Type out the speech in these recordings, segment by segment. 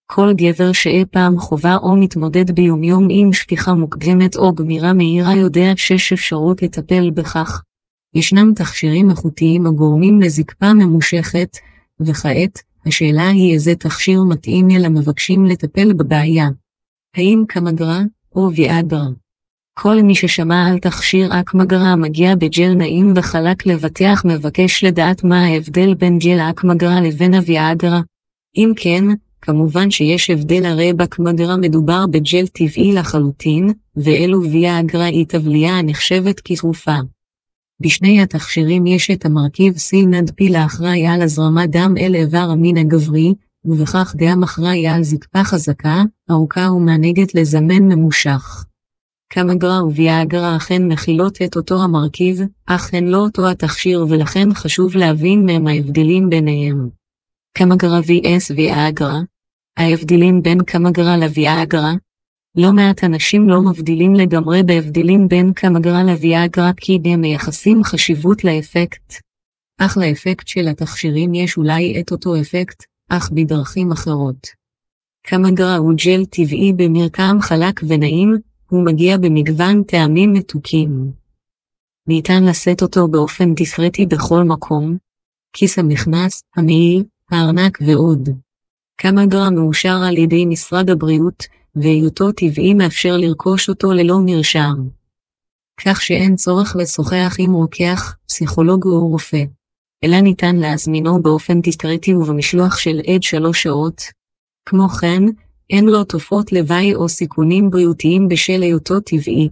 כל גבר שאי פעם חובה או מתמודד ביומיום עם שפיכה מוקדמת או גמירה מהירה יודע שיש אפשרות לטפל בכך. ישנם תכשירים איכותיים הגורמים לזקפה ממושכת, וכעת, השאלה היא איזה תכשיר מתאים למבקשים לטפל בבעיה. האם קמגרה או ויאגרה? כל מי ששמע על תכשיר אקמגרה מגיע בג'ל נעים וחלק לבטח מבקש לדעת מה ההבדל בין ג'ל אקמגרה לבין הוויאגרה. אם כן, כמובן שיש הבדל, הרי בקמגרה מדובר בג'ל טבעי לחלוטין, ואילו ויאגרה היא תבליה הנחשבת כתרופה. בשני התכשירים יש את המרכיב סילנדפיל האחראי על הזרמת דם אל איבר המין הגברי, ובכך גם אחראי על זקפה חזקה, ארוכה ומענגת לזמן ממושך. קמגרה וויאגרה אכן מכילות את אותו המרכיב, אך הן לא אותו התכשיר ולכן חשוב להבין מהם ההבדלים ביניהם. קמגרה vs ויאגרה. ההבדלים בין קמגרה לוויאגרה. לא מעט אנשים לא מבדילים לגמרי בהבדלים בין קמגרה לוויאגרה כי הם מייחסים חשיבות לאפקט. אך לאפקט של התכשירים יש אולי את אותו אפקט, אך בדרכים אחרות. קמגרה הוא ג'ל טבעי במרקם חלק ונעים, הוא מגיע במגוון טעמים מתוקים. ניתן לשאת אותו באופן דיסקרטי בכל מקום, כיס המכנס, המעיל, הארנק ועוד. קמגרה מאושר על ידי משרד הבריאות, והיותו טבעי מאפשר לרכוש אותו ללא מרשם. כך שאין צורך לשוחח עם רוקח, פסיכולוג או רופא. אלא ניתן להזמינו באופן דיסקרטי ובמשלוח של עד 3 שעות. כמו כן, אין לו תופעות לוואי או סיכונים בריאותיים בשל היותו טבעי.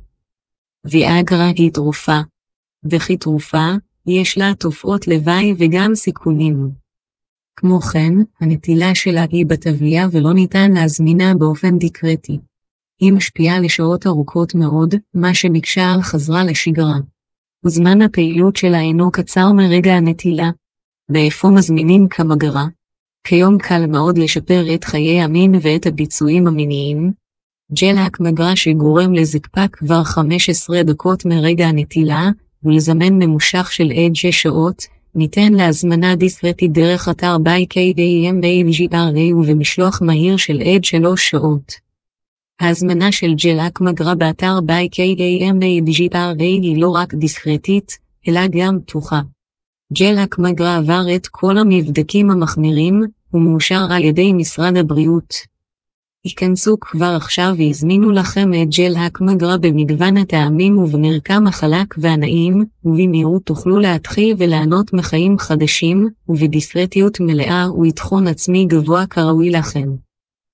ויאגרה היא תרופה. וכי תרופה, יש לה תופעות לוואי וגם סיכונים. כמו כן, הנטילה שלה היא בתבליה ולא ניתן להזמינה באופן דיסקרטי. היא משפיעה לשעות ארוכות מאוד, מה שמקשה על חזרה לשגרה. וזמן הפעילות שלה אינו קצר מרגע הנטילה. ואיפה מזמינים קמגרה? כיום קל מאוד לשפר את חיי המין ואת הביצועים המיניים. ג'ל הקמגרה שגורם לזקפה כבר 15 דקות מרגע הנטילה, ולזמן ממושך של עד 6 שעות, ניתן להזמנה דיסקרטית דרך אתר ByKDMBGRA ובמשלוח מהיר של עד 3 שעות. ההזמנה של ג'ל הקמגרה באתר ByKDMBGRA היא לא רק דיסקרטית, אלא גם פתוחה. ג'ל הקמגרה עבר את כל המבדקים המחמירים, ומאושר על ידי משרד הבריאות. היכנסו כבר עכשיו והזמינו לכם את ג'ל הקמגרה במגוון הטעמים ובמרקם החלק והנעים, ובמהירות תוכלו להתחיל וליהנות מחיים חדשים, ובדיסקרטיות מלאה וביטחון עצמי גבוה כראוי לכם.